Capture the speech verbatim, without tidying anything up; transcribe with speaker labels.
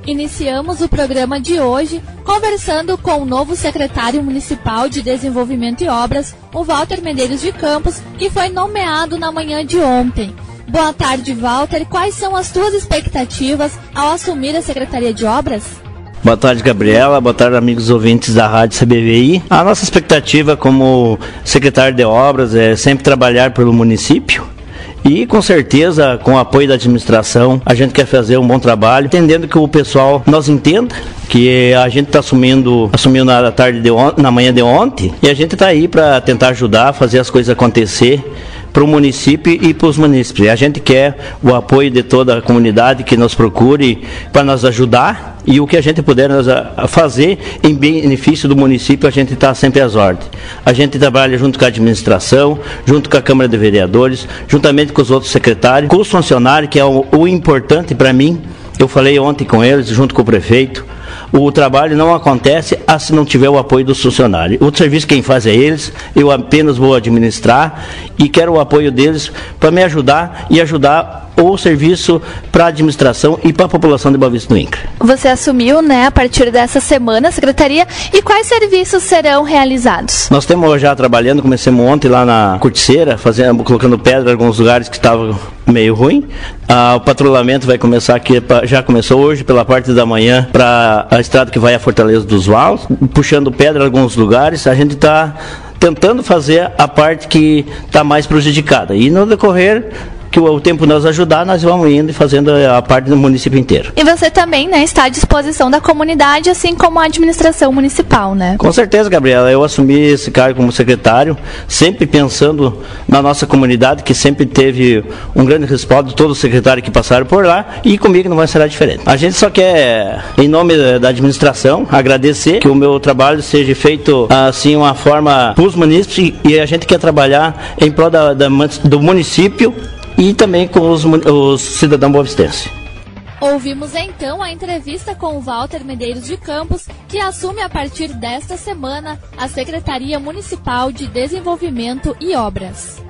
Speaker 1: Iniciamos o programa de hoje conversando com o novo secretário municipal de Desenvolvimento e Obras, o Walter Medeiros de Campos, que foi nomeado na manhã de ontem. Boa tarde, Walter. Quais são as tuas expectativas ao assumir a Secretaria de Obras?
Speaker 2: Boa tarde, Gabriela. Boa tarde, amigos ouvintes da Rádio C B V I. A nossa expectativa como secretário de Obras é sempre trabalhar pelo município. E, com certeza, com o apoio da administração, a gente quer fazer um bom trabalho, entendendo que o pessoal nos entenda, que a gente está assumindo, assumindo na, tarde de on, na manhã de ontem, e a gente está aí para tentar ajudar, fazer as coisas acontecer para o município e para os munícipes. A gente quer o apoio de toda a comunidade que nos procure para nos ajudar, e o que a gente puder nós a fazer em benefício do município, a gente está sempre às ordens. A gente trabalha junto com a administração, junto com a Câmara de Vereadores, juntamente com os outros secretários, com os funcionários, que é o, o importante para mim. Eu falei ontem com eles, junto com o prefeito. O trabalho não acontece se não tiver o apoio dos funcionários. O serviço quem faz é eles, eu apenas vou administrar e quero o apoio deles para me ajudar e ajudar o serviço para a administração e para a população de Boa Vista do Incra.
Speaker 1: Você assumiu, né, a partir dessa semana a secretaria, e quais serviços serão realizados?
Speaker 2: Nós estamos já trabalhando, começamos ontem lá na Corticeira, fazendo, colocando pedra em alguns lugares que estavam meio ruim. Ah, o patrulhamento vai começar aqui, já começou hoje pela parte da manhã para a estrada que vai à Fortaleza dos Valos, puxando pedra em alguns lugares. A gente está tentando fazer a parte que está mais prejudicada, e no decorrer que o tempo nos ajudar, nós vamos indo e fazendo a parte do município inteiro.
Speaker 1: E você também, né, está à disposição da comunidade, assim como a administração municipal, né?
Speaker 2: Com certeza, Gabriela. Eu assumi esse cargo como secretário, sempre pensando na nossa comunidade, que sempre teve um grande respaldo de todos os secretários que passaram por lá, e comigo não vai ser diferente. A gente só quer, em nome da administração, agradecer que o meu trabalho seja feito assim, uma forma para os munícipes, e a gente quer trabalhar em prol da, da, do município e também com os, os cidadãos boavistenses.
Speaker 1: Ouvimos então a entrevista com o Walter Medeiros de Campos, que assume a partir desta semana a Secretaria Municipal de Desenvolvimento e Obras.